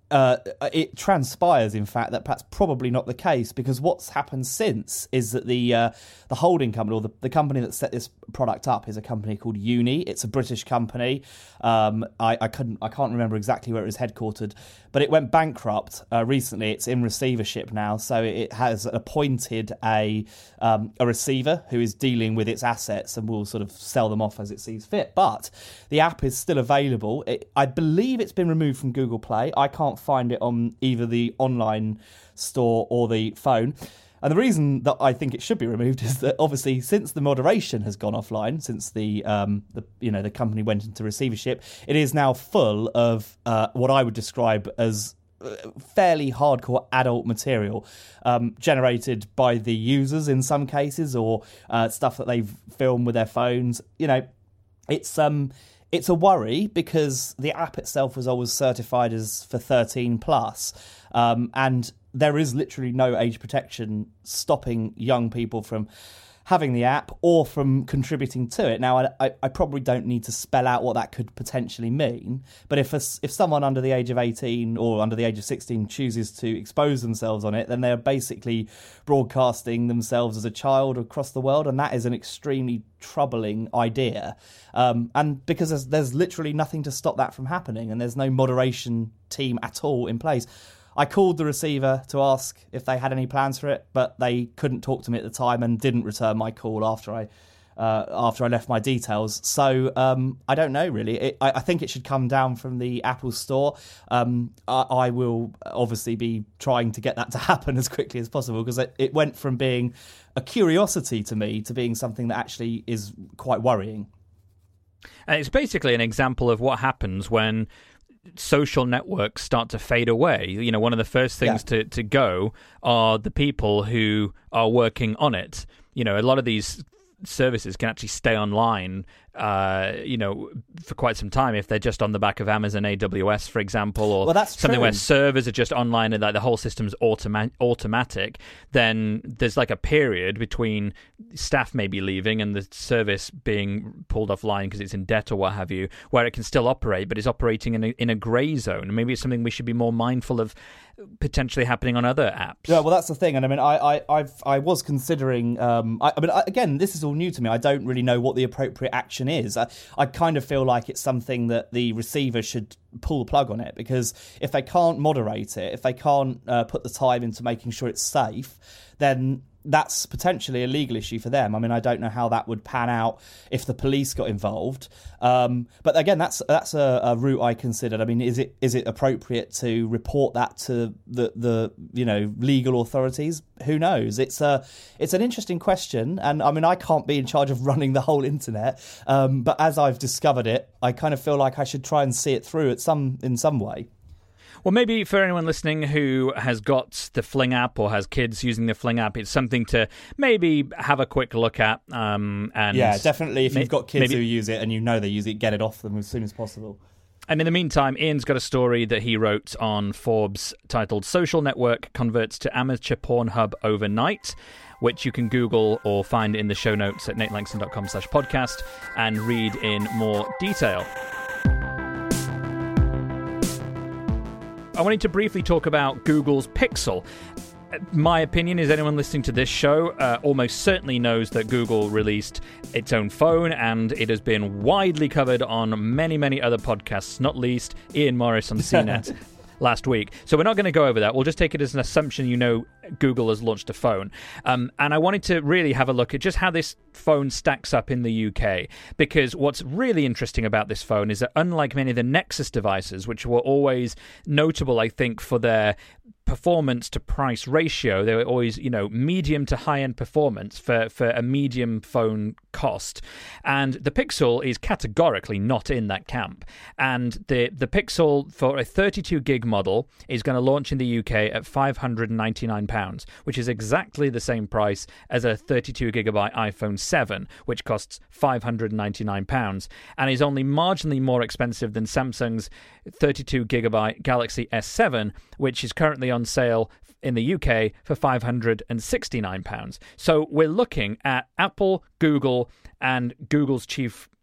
[SPEAKER 4] Uh, it transpires, in fact, that that's probably not the case, because what's happened since is that the uh, the holding company, or the, the company that set this product up, is a company called Uni. It's a British company. Um, I, I couldn't, I can't remember exactly where it was headquartered, but it went bankrupt uh, recently. It's in receivership now, so it has appointed a um, a receiver who is dealing with its assets and will sort of sell them off as it sees fit. But the app is still available. It, I believe it's been removed from Google Play. I can't find it on either the online store or the phone. And the reason that I think it should be removed is that obviously since the moderation has gone offline, since the um the you know the company went into receivership, it is now full of uh, what I would describe as fairly hardcore adult material um, generated by the users in some cases, or uh, stuff that they've filmed with their phones. You know, it's um. It's a worry because the app itself was always certified as for thirteen plus, um, and there is literally no age protection stopping young people from having the app or from contributing to it. Now, I, I probably don't need to spell out what that could potentially mean, but if a, if someone under the age of eighteen or under the age of sixteen chooses to expose themselves on it, then they're basically broadcasting themselves as a child across the world, and that is an extremely troubling idea. Um, and because there's, there's literally nothing to stop that from happening, and there's no moderation team at all in place. I called the receiver to ask if they had any plans for it, but they couldn't talk to me at the time and didn't return my call after I uh, after I left my details. So um, I don't know, really. It, I, I think it should come down from the Apple Store. Um, I, I will obviously be trying to get that to happen as quickly as possible, because it, it went from being a curiosity to me to being something that actually is quite worrying.
[SPEAKER 3] And it's basically an example of what happens when social networks start to fade away. You know, one of the first things yeah. to, to go are the people who are working on it. You know, a lot of these services can actually stay online, uh, you know, for quite some time if they're just on the back of Amazon A W S, for example, or
[SPEAKER 4] well, that's
[SPEAKER 3] something
[SPEAKER 4] true.
[SPEAKER 3] where servers are just online and like the whole system's automa- automatic. Then there's like a period between staff maybe leaving and the service being pulled offline because it's in debt or what have you, where it can still operate, but it's operating in a, in a grey zone. And maybe it's something we should be more mindful of potentially happening on other apps.
[SPEAKER 4] Yeah, well, that's the thing. And I mean, I, I, I've, I was considering. Um, I, I mean, I, again, this is all new to me. I don't really know what the appropriate action is. I, I kind of feel like it's something that the receiver should pull the plug on it, because if they can't moderate it, if they can't uh, put the time into making sure it's safe, then that's potentially a legal issue for them. I mean, I don't know how that would pan out if the police got involved. Um, but again, that's that's a, a route I considered. I mean, is it is it appropriate to report that to the, the you know legal authorities? Who knows? It's a it's an interesting question, and I mean, I can't be in charge of running the whole internet. Um, but as I've discovered it, I kind of feel like I should try and see it through at some in some way.
[SPEAKER 3] Well, maybe for anyone listening who has got the Fling app or has kids using the Fling app, it's something to maybe have a quick look at. Um, and
[SPEAKER 4] yeah, definitely. If
[SPEAKER 3] may-
[SPEAKER 4] you've got kids
[SPEAKER 3] maybe-
[SPEAKER 4] who use it and you know they use it, get it off them as soon as possible.
[SPEAKER 3] And in the meantime, Ian's got a story that he wrote on Forbes titled "Social Network Converts to Amateur Pornhub Overnight," which you can Google or find in the show notes at natelangston.com slash podcast and read in more detail. I wanted to briefly talk about Google's Pixel. My opinion is anyone listening to this show uh, almost certainly knows that Google released its own phone, and it has been widely covered on many, many other podcasts, not least Ian Morris on C net last week. So we're not going to go over that. We'll just take it as an assumption you know Google has launched a phone. Um, and I wanted to really have a look at just how this phone stacks up in the U K, because what's really interesting about this phone is that unlike many of the Nexus devices, which were always notable, I think, for their performance to price ratio, they were always, you know, medium to high end performance for, for a medium phone cost. And the Pixel is categorically not in that camp. And the, the Pixel for a thirty-two gig model is going to launch in the U K at five hundred ninety-nine pounds, which is exactly the same price as a thirty-two gigabyte iPhone seven, which costs five hundred ninety-nine pounds, and is only marginally more expensive than Samsung's thirty-two gigabyte Galaxy S seven, which is currently on sale in the U K for five hundred sixty-nine pounds. So we're looking at Apple, Google, and Google's chief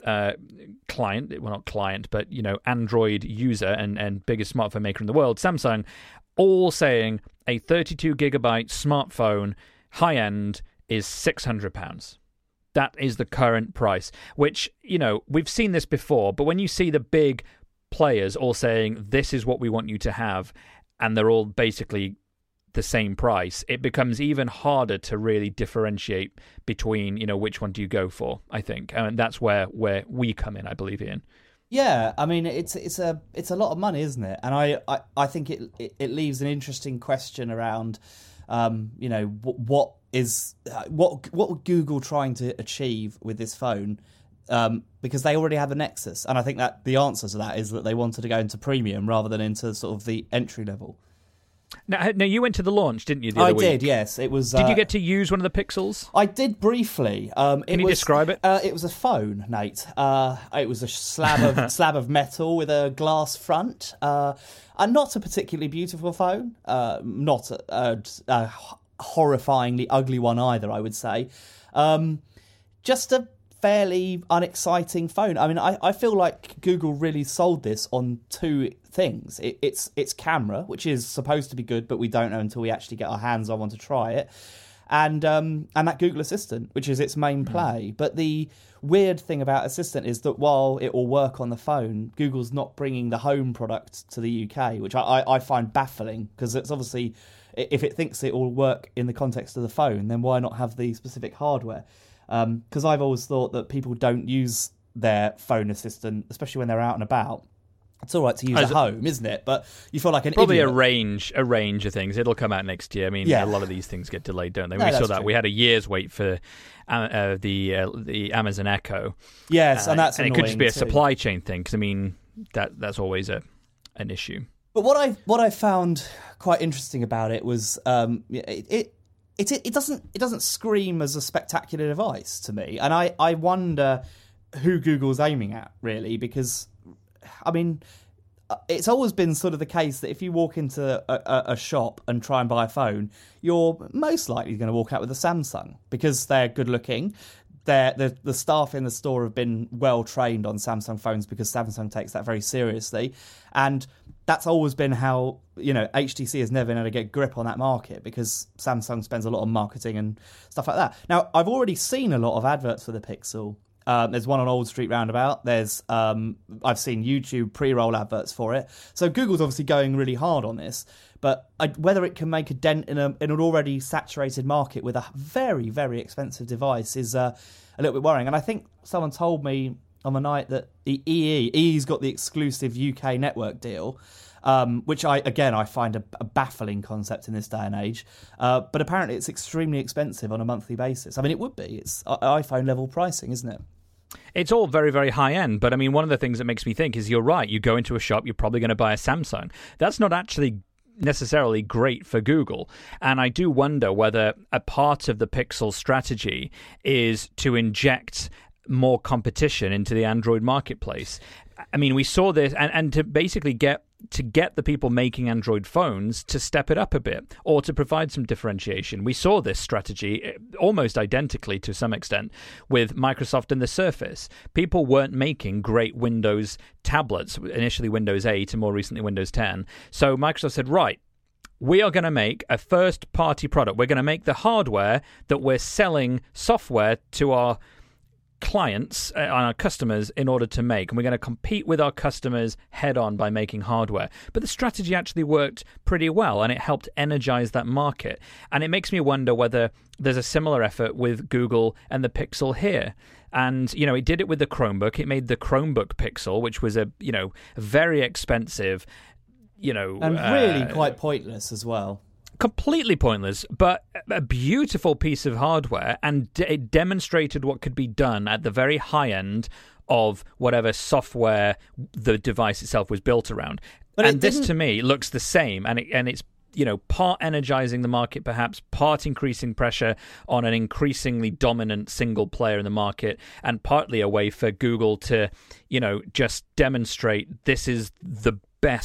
[SPEAKER 3] uh, client, well, not client, but, you know, Android user and, and biggest smartphone maker in the world, Samsung, all saying a thirty-two gigabyte smartphone, high-end, is six hundred pounds. That is the current price, which, you know, we've seen this before, but when you see the big players all saying, this is what we want you to have, and they're all basically the same price, it becomes even harder to really differentiate between, you know, which one do you go for, I think. And that's where, where we come in, I believe, Ian.
[SPEAKER 4] Yeah, I mean, it's it's a it's a lot of money, isn't it? And I, I, I think it, it it leaves an interesting question around, um, you know, what, what is what what were Google trying to achieve with this phone? Um, because they already have the Nexus, and I think that the answer to that is that they wanted to go into premium rather than into sort of the entry level.
[SPEAKER 3] Now, now you went to the launch, didn't you? The
[SPEAKER 4] I
[SPEAKER 3] other week?
[SPEAKER 4] did, yes. It was.
[SPEAKER 3] Did
[SPEAKER 4] uh,
[SPEAKER 3] you get to use one of the Pixels?
[SPEAKER 4] I did briefly. Um,
[SPEAKER 3] Can
[SPEAKER 4] it
[SPEAKER 3] you
[SPEAKER 4] was,
[SPEAKER 3] describe it?
[SPEAKER 4] Uh, it was a phone, Nate. Uh, it was a slab of slab of metal with a glass front, uh, and not a particularly beautiful phone. Uh, not a, a, a horrifyingly ugly one either, I would say. Um, just a fairly unexciting phone. I mean, I, I feel like Google really sold this on two things. It, it's its camera, which is supposed to be good, but we don't know until we actually get our hands on one to try it. And um, and that Google Assistant, which is its main play. Mm. But the weird thing about Assistant is that while it will work on the phone, Google's not bringing the Home product to the U K, which I, I, I find baffling, because it's obviously, if it thinks it will work in the context of the phone, then why not have the specific hardware? Because um, I've always thought that people don't use their phone assistant, especially when they're out and about. It's all right to use
[SPEAKER 3] As
[SPEAKER 4] at home, isn't it? But you feel like an
[SPEAKER 3] probably
[SPEAKER 4] idiot.
[SPEAKER 3] a range, a range of things. It'll come out next year. I mean,
[SPEAKER 4] Yeah.
[SPEAKER 3] a lot of these things get delayed, don't they?
[SPEAKER 4] No,
[SPEAKER 3] we saw
[SPEAKER 4] that's
[SPEAKER 3] that.
[SPEAKER 4] true.
[SPEAKER 3] We had a year's wait for uh, uh, the uh, the Amazon Echo.
[SPEAKER 4] Yes, and that's
[SPEAKER 3] and it
[SPEAKER 4] annoying
[SPEAKER 3] could just be a
[SPEAKER 4] too.
[SPEAKER 3] supply chain thing. Because I mean, that that's always a an issue.
[SPEAKER 4] But what I what I found quite interesting about it was um, it, it it it doesn't it doesn't scream as a spectacular device to me, and I, I wonder who Google's aiming at really, because I mean, it's always been sort of the case that if you walk into a, a, a shop and try and buy a phone, you're most likely going to walk out with a Samsung because they're good looking. They're, the the staff in the store have been well trained on Samsung phones because Samsung takes that very seriously, and that's always been how, you know, H T C has never been able to get grip on that market because Samsung spends a lot on marketing and stuff like that. Now, I've already seen a lot of adverts for the Pixel. Um, there's one on Old Street Roundabout. There's um, I've seen YouTube pre-roll adverts for it. So Google's obviously going really hard on this. But I, whether it can make a dent in, a, in an already saturated market with a very, very expensive device is uh, a little bit worrying. And I think someone told me on the night that the E E, E E's got the exclusive U K network deal, um, which I again I find a, a baffling concept in this day and age. Uh, but apparently it's extremely expensive on a monthly basis. I mean, it would be. It's iPhone level pricing, isn't it?
[SPEAKER 3] It's all very, very high end, but I mean, one of the things that makes me think is you're right. You go into a shop, you're probably going to buy a Samsung. That's not actually necessarily great for Google. And I do wonder whether a part of the Pixel strategy is to inject more competition into the Android marketplace. I mean, we saw this, and, and to basically get to get the people making Android phones to step it up a bit or to provide some differentiation. We saw this strategy almost identically to some extent with Microsoft and the Surface. People weren't making great Windows tablets, initially Windows eight and more recently Windows ten. So Microsoft said, right, we are going to make a first-party product. We're going to make the hardware that we're selling software to our clients and our customers in order to make, and we're going to compete with our customers head on by making hardware. But the strategy actually worked pretty well, and it helped energize that market. And it makes me wonder whether there's a similar effort with Google and the Pixel here. And, you know, it did it with the Chromebook. It made the Chromebook Pixel, which was a, you know, very expensive, you know,
[SPEAKER 4] and really
[SPEAKER 3] uh,
[SPEAKER 4] quite pointless as well.
[SPEAKER 3] Completely pointless, but a beautiful piece of hardware, and it demonstrated what could be done at the very high end of whatever software the device itself was built around.
[SPEAKER 4] But
[SPEAKER 3] and
[SPEAKER 4] it
[SPEAKER 3] this,
[SPEAKER 4] didn't-
[SPEAKER 3] to me, looks the same, and it, and it's, you know, part energizing the market, perhaps part increasing pressure on an increasingly dominant single player in the market, and partly a way for Google to, you know, just demonstrate this is the best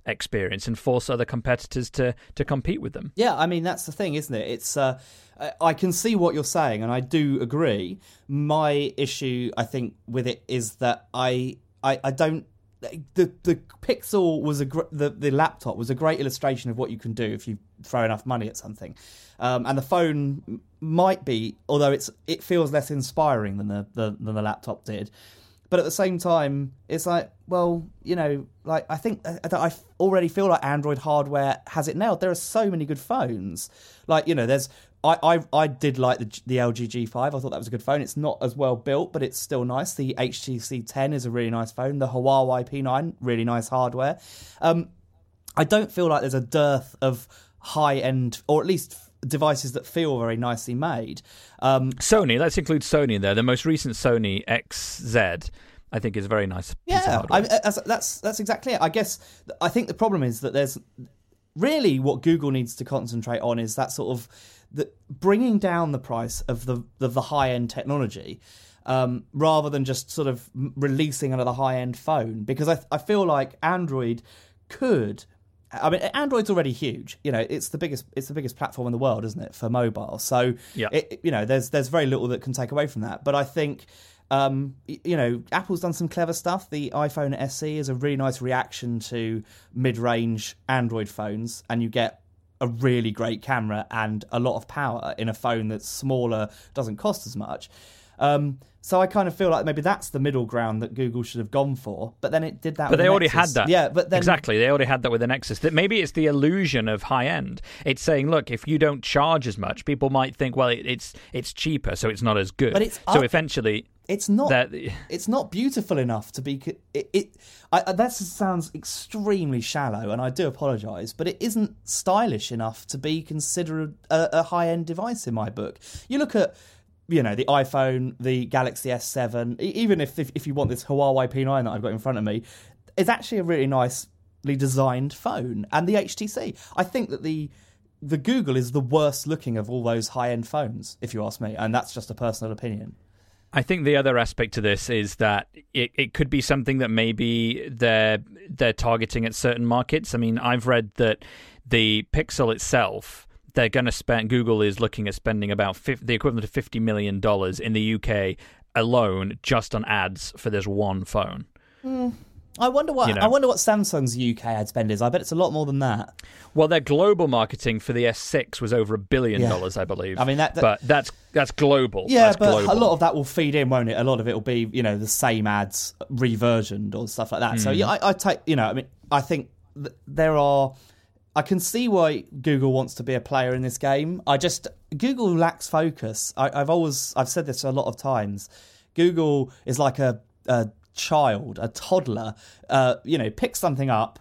[SPEAKER 3] experience and force other competitors to to compete with them.
[SPEAKER 4] Yeah, I mean, that's the thing, isn't it? It's uh, I can see what you're saying, and I do agree. My issue, I think, with it is that I I, I don't. The the Pixel was a gr- the the laptop was a great illustration of what you can do if you throw enough money at something, um, and the phone might be, although it's it feels less inspiring than the, the than the laptop did. But at the same time, it's like, well, you know, like I think that I already feel like Android hardware has it nailed. There are so many good phones. Like, you know, there's I I, I did like the the L G G five. I thought that was a good phone. It's not as well built, but it's still nice. The H T C ten is a really nice phone. The Huawei P nine, really nice hardware. Um, I don't feel like there's a dearth of high end, or at least devices that feel very nicely made. Um,
[SPEAKER 3] Sony, let's include Sony in there. The most recent Sony X Z, I think, is a very nice piece
[SPEAKER 4] yeah,
[SPEAKER 3] of hardware.
[SPEAKER 4] I, that's that's exactly it. I guess I think the problem is that there's really what Google needs to concentrate on is that sort of the, bringing down the price of the of the high end technology. Um, rather than just sort of releasing another high end phone, because I I feel like Android could. I mean, Android's already huge. You know, it's the biggest. It's the biggest platform in the world, isn't it, for mobile? So,
[SPEAKER 3] yeah.
[SPEAKER 4] it, you know, there's there's very little that can take away from that. But I think, um, you know, Apple's done some clever stuff. The iPhone S E is a really nice reaction to mid-range Android phones, and you get a really great camera and a lot of power in a phone that's smaller, doesn't cost as much. Um, so I kind of feel like maybe that's the middle ground that Google should have gone for, but then it did that.
[SPEAKER 3] But
[SPEAKER 4] with
[SPEAKER 3] they
[SPEAKER 4] the
[SPEAKER 3] already
[SPEAKER 4] Nexus.
[SPEAKER 3] had that.
[SPEAKER 4] Yeah, but then
[SPEAKER 3] exactly, they already had that with the Nexus. That maybe it's the illusion of high end. It's saying, look, if you don't charge as much, people might think, well, it, it's it's cheaper, so it's not as good.
[SPEAKER 4] But it's
[SPEAKER 3] so
[SPEAKER 4] up-
[SPEAKER 3] eventually,
[SPEAKER 4] it's not.
[SPEAKER 3] that,
[SPEAKER 4] it's not beautiful enough to be. It. it I, that sounds extremely shallow, and I do apologise, but it isn't stylish enough to be considered a, a high end device in my book. You look at. You know, the iPhone, the Galaxy S seven, even if, if if you want this Huawei P nine that I've got in front of me, it's actually a really nicely designed phone. And the H T C, I think that the the Google is the worst looking of all those high-end phones, if you ask me, and that's just a personal opinion.
[SPEAKER 3] I think the other aspect to this is that it, it could be something that maybe they're they're targeting at certain markets. I mean, I've read that the Pixel itself, they're going to spend. Google is looking at spending about fifty, the equivalent of fifty million dollars in the U K alone just on ads for this one phone.
[SPEAKER 4] Mm. I wonder what you know. I wonder what Samsung's U K ad spend is. I bet it's a lot more than that.
[SPEAKER 3] Well, their global marketing for the S six was over a billion yeah. dollars, I believe.
[SPEAKER 4] I mean, that, that
[SPEAKER 3] but that's that's global.
[SPEAKER 4] Yeah,
[SPEAKER 3] that's
[SPEAKER 4] but
[SPEAKER 3] global.
[SPEAKER 4] a lot of that will feed in, won't it? A lot of it will be, you know, the same ads reversioned or stuff like that. Mm. So yeah, I, I take, you know, I mean, I think th- there are. I can see why Google wants to be a player in this game. I just Google lacks focus. I, I've always I've said this a lot of times. Google is like a, a child, a toddler. Uh, you know, picks something up,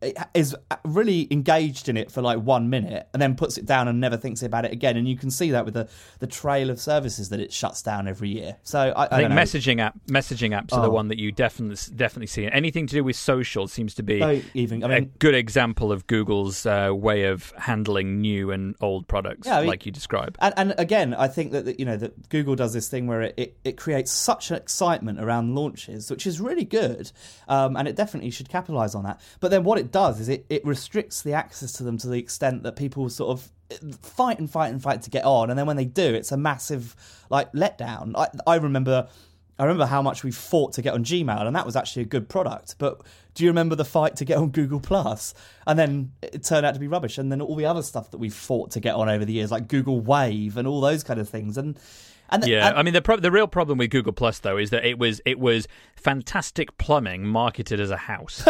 [SPEAKER 4] is really engaged in it for like one minute, and then puts it down and never thinks about it again. And you can see that with the, the trail of services that it shuts down every year. So I, I,
[SPEAKER 3] I think
[SPEAKER 4] don't know.
[SPEAKER 3] messaging app messaging apps
[SPEAKER 4] oh.
[SPEAKER 3] are the one that you definitely definitely see. Anything to do with social seems to be
[SPEAKER 4] so even, I mean,
[SPEAKER 3] a good example of Google's uh, way of handling new and old products, yeah, I mean, like you describe.
[SPEAKER 4] And, and again, I think that you know that Google does this thing where it, it, it creates such an excitement around launches, which is really good, um, and it definitely should capitalise on that. But then what it does is it, it restricts the access to them to the extent that people sort of fight and fight and fight to get on, and then when they do, it's a massive like letdown. I, I remember, I remember how much we fought to get on Gmail, and that was actually a good product. But do you remember the fight to get on Google Plus? And then it turned out to be rubbish. And then all the other stuff that we fought to get on over the years, like Google Wave and all those kind of things, and. And,
[SPEAKER 3] yeah,
[SPEAKER 4] and,
[SPEAKER 3] I mean the pro- the real problem with Google Plus though is that it was it was fantastic plumbing marketed as a house.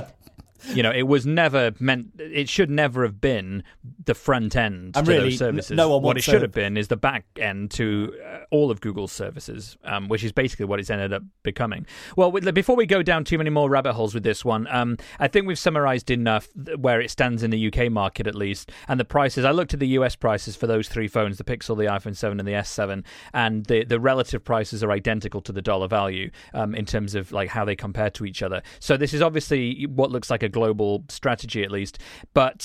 [SPEAKER 3] You know, it was never meant. It should never have been the front end
[SPEAKER 4] and
[SPEAKER 3] to
[SPEAKER 4] really,
[SPEAKER 3] those services.
[SPEAKER 4] No one
[SPEAKER 3] what it
[SPEAKER 4] wants
[SPEAKER 3] should
[SPEAKER 4] to...
[SPEAKER 3] have been is the back end to uh, all of Google's services, um, which is basically what it's ended up becoming. Well, with, before we go down too many more rabbit holes with this one, um, I think we've summarised enough where it stands in the U K market at least, and the prices. I looked at the U S prices for those three phones: the Pixel, the iPhone seven, and the S seven, and the the relative prices are identical to the dollar value um, in terms of like how they compare to each other. So this is obviously what looks like a global strategy. Strategy at least, but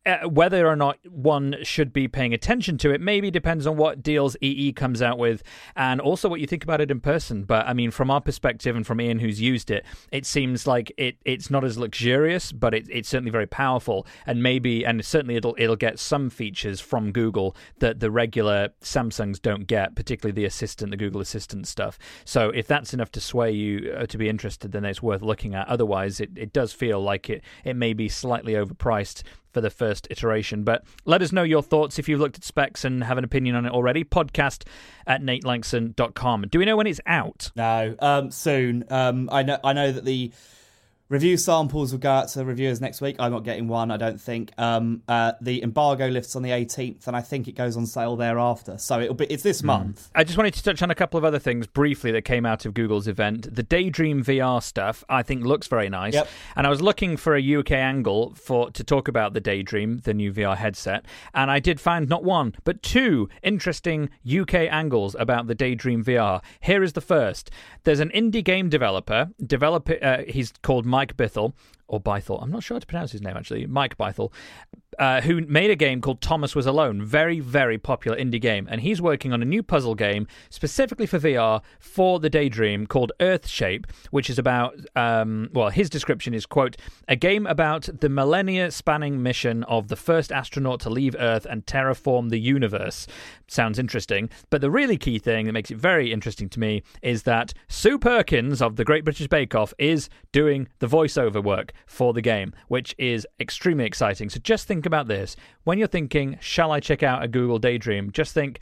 [SPEAKER 3] uh, whether or not one should be paying attention to it maybe depends on what deals E E comes out with, and also what you think about it in person. But I mean, from our perspective and from Ian, who's used it, it seems like it it's not as luxurious, but it, it's certainly very powerful, and maybe and certainly it'll it'll get some features from Google that the regular Samsungs don't get, particularly the Assistant, the Google Assistant stuff. So if that's enough to sway you uh, to be interested, then it's worth looking at. Otherwise, it, it does feel like it it may be slightly overpriced for the first iteration. But let us know your thoughts if you've looked at specs and have an opinion on it already. Podcast at nate langson dot com. Do we know when it's out?
[SPEAKER 4] No, um, soon. Um, I know. I know that the review samples will go out to reviewers next week. I'm not getting one, I don't think. Um, uh, the embargo lifts on the eighteenth, and I think it goes on sale thereafter. So it'll be it's this mm. month.
[SPEAKER 3] I just wanted to touch on a couple of other things briefly that came out of Google's event. The Daydream V R stuff, I think, looks very nice.
[SPEAKER 4] Yep.
[SPEAKER 3] And I was looking for a U K angle for to talk about the Daydream, the new V R headset, and I did find not one, but two interesting U K angles about the Daydream V R. Here is the first. There's an indie game developer. Develop, uh, he's called Mike Bithell, or Bythell, I'm not sure how to pronounce his name actually, Mike Bythell, uh, who made a game called Thomas Was Alone. Very, very popular indie game. And he's working on a new puzzle game specifically for V R for the Daydream called Earthshape, which is about, um, well, his description is, quote, a game about the millennia-spanning mission of the first astronaut to leave Earth and terraform the universe. Sounds interesting. But the really key thing that makes it very interesting to me is that Sue Perkins of the Great British Bake Off is doing the voiceover work for the game, which is extremely exciting. So just think about this. When you're thinking, shall I check out a Google Daydream? Just think,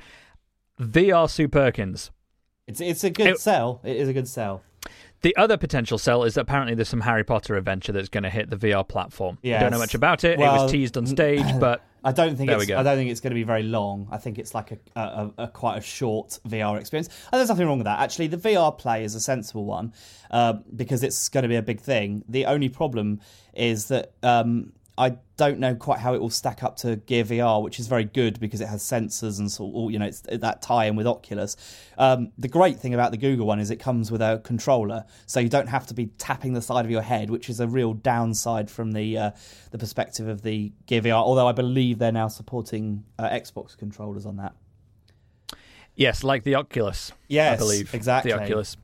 [SPEAKER 3] V R Sue Perkins.
[SPEAKER 4] It's it's a good it, sell. It is a good sell.
[SPEAKER 3] The other potential sell is that apparently there's some Harry Potter adventure that's going to hit the V R platform.
[SPEAKER 4] Yes.
[SPEAKER 3] I don't know much about it.
[SPEAKER 4] Well,
[SPEAKER 3] it was teased on stage, but
[SPEAKER 4] I don't think
[SPEAKER 3] there
[SPEAKER 4] it's,
[SPEAKER 3] we go.
[SPEAKER 4] I don't think it's going to be very long. I think it's like a, a, a quite a short V R experience. And there's nothing wrong with that. Actually, the V R play is a sensible one uh, because it's going to be a big thing. The only problem is that um, I don't know quite how it will stack up to Gear V R, which is very good because it has sensors and sort of, you know, it's that tie-in with Oculus. Um, the great thing about the Google one is it comes with a controller, so you don't have to be tapping the side of your head, which is a real downside from the uh, the perspective of the Gear V R. Although I believe they're now supporting uh, Xbox controllers on that.
[SPEAKER 3] Yes, like the Oculus.
[SPEAKER 4] Yes,
[SPEAKER 3] I believe.
[SPEAKER 4] exactly.
[SPEAKER 3] The Oculus.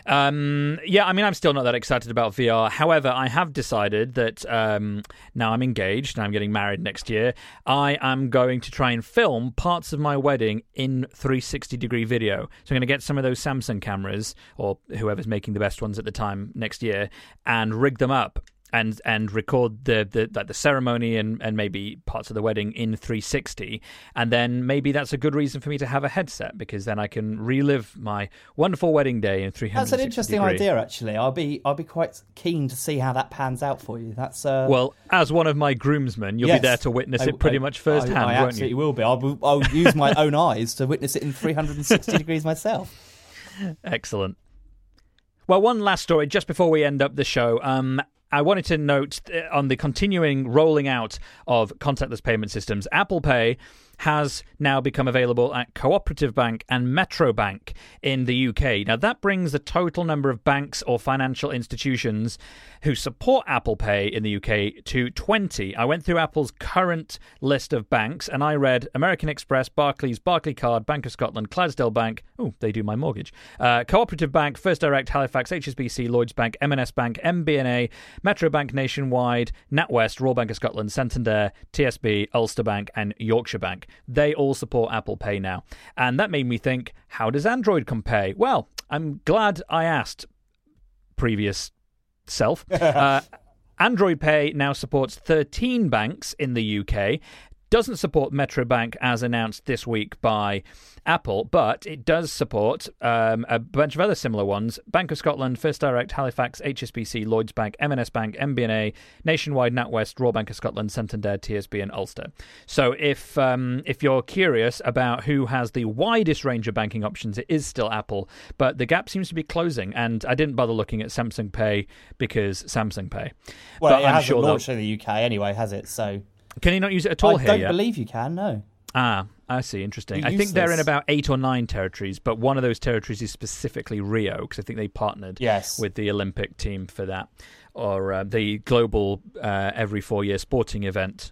[SPEAKER 3] Um, yeah, I mean, I'm still not that excited about V R. However, I have decided that um, now I'm engaged and I'm getting married next year, I am going to try and film parts of my wedding in three sixty degree video. So I'm going to get some of those Samsung cameras, or whoever's making the best ones at the time next year, and rig them up. And and record the the like the ceremony and, and maybe parts of the wedding in three sixty, and then maybe that's a good reason for me to have a headset, because then I can relive my wonderful wedding day in three sixty.
[SPEAKER 4] That's an interesting
[SPEAKER 3] degree.
[SPEAKER 4] idea, actually. I'll be I'll be quite keen to see how that pans out for you. That's uh...
[SPEAKER 3] well, as one of my groomsmen, you'll
[SPEAKER 4] yes,
[SPEAKER 3] be there to witness
[SPEAKER 4] I,
[SPEAKER 3] it pretty
[SPEAKER 4] I,
[SPEAKER 3] much firsthand,
[SPEAKER 4] I, I
[SPEAKER 3] won't
[SPEAKER 4] absolutely
[SPEAKER 3] you?
[SPEAKER 4] will be. I'll, I'll use my own eyes to witness it in three sixty degrees myself.
[SPEAKER 3] Excellent. Well, one last story just before we end up the show. Um, I wanted to note on the continuing rolling out of contactless payment systems, Apple Pay has now become available at Cooperative Bank and Metro Bank in the U K. Now, that brings the total number of banks or financial institutions who support Apple Pay in the U K to twenty. I went through Apple's current list of banks, and I read American Express, Barclays, Barclaycard, Bank of Scotland, Clydesdale Bank. Oh, they do my mortgage. Uh, Cooperative Bank, First Direct, Halifax, H S B C, Lloyds Bank, M and S Bank, M B N A, Metro Bank Nationwide, NatWest, Royal Bank of Scotland, Santander, T S B, Ulster Bank, and Yorkshire Bank. They all support Apple Pay now. And that made me think, how does Android compare? Well, I'm glad I asked previous self. uh, Android Pay now supports thirteen banks in the U K. Doesn't support Metro Bank as announced this week by Apple, but it does support um, a bunch of other similar ones: Bank of Scotland, First Direct, Halifax, H S B C, Lloyds Bank, M and S Bank, M B N A, Nationwide, NatWest, Royal Bank of Scotland, Santander, T S B and Ulster. So if um, if you're curious about who has the widest range of banking options, it is still Apple, but the gap seems to be closing, and I didn't bother looking at Samsung Pay because Samsung Pay.
[SPEAKER 4] Well,
[SPEAKER 3] but
[SPEAKER 4] it
[SPEAKER 3] I'm
[SPEAKER 4] hasn't
[SPEAKER 3] sure
[SPEAKER 4] launched in the U K anyway, has it? So
[SPEAKER 3] can you not use it at all
[SPEAKER 4] I
[SPEAKER 3] here
[SPEAKER 4] don't
[SPEAKER 3] yet?
[SPEAKER 4] believe you can, no.
[SPEAKER 3] Ah, I see. Interesting.
[SPEAKER 4] You're
[SPEAKER 3] I think they're in
[SPEAKER 4] useless.
[SPEAKER 3] about eight or nine territories, but one of those territories is specifically Rio, because I think they partnered
[SPEAKER 4] Yes.
[SPEAKER 3] with the Olympic team for that, or uh, the global uh, every four-year sporting event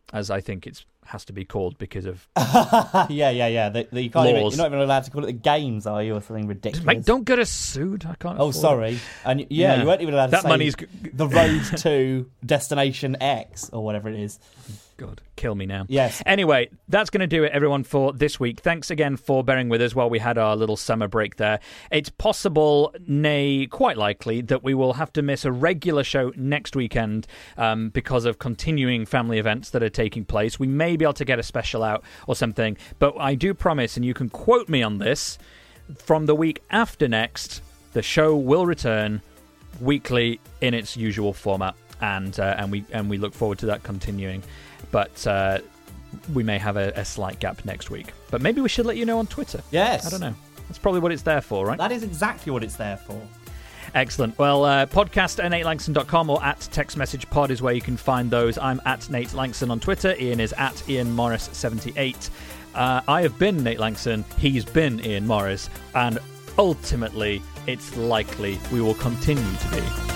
[SPEAKER 3] as I think it has to be called because of
[SPEAKER 4] yeah, yeah, yeah. The, the, you can't even,
[SPEAKER 3] laws.
[SPEAKER 4] you're not even allowed to call it the games, are you, or something ridiculous?
[SPEAKER 3] Mate, don't get us sued. I can't.
[SPEAKER 4] Oh,
[SPEAKER 3] afford
[SPEAKER 4] sorry.
[SPEAKER 3] it.
[SPEAKER 4] And yeah,
[SPEAKER 3] Yeah.
[SPEAKER 4] you weren't even allowed to
[SPEAKER 3] That
[SPEAKER 4] say
[SPEAKER 3] money's-
[SPEAKER 4] the road to destination X or whatever it is.
[SPEAKER 3] God, kill me now.
[SPEAKER 4] Yes.
[SPEAKER 3] Anyway, that's going to do it, everyone, for this week. Thanks again for bearing with us while we had our little summer break there. It's possible, nay, quite likely, that we will have to miss a regular show next weekend um, because of continuing family events that are taking place. We may be able to get a special out or something, but I do promise, and you can quote me on this, from the week after next, the show will return weekly in its usual format, and uh, and we and we look forward to that continuing. But uh, we may have a, a slight gap next week. But maybe we should let you know on Twitter.
[SPEAKER 4] Yes.
[SPEAKER 3] I don't know. That's probably what it's there for, right?
[SPEAKER 4] That is exactly what it's there for.
[SPEAKER 3] Excellent. Well, uh, podcast at nate langson dot com or at text message pod is where you can find those. I'm at Nate Langson on Twitter. Ian is at Ian Morris seventy-eight. Uh, I have been Nate Langson. He's been Ian Morris. And ultimately, it's likely we will continue to be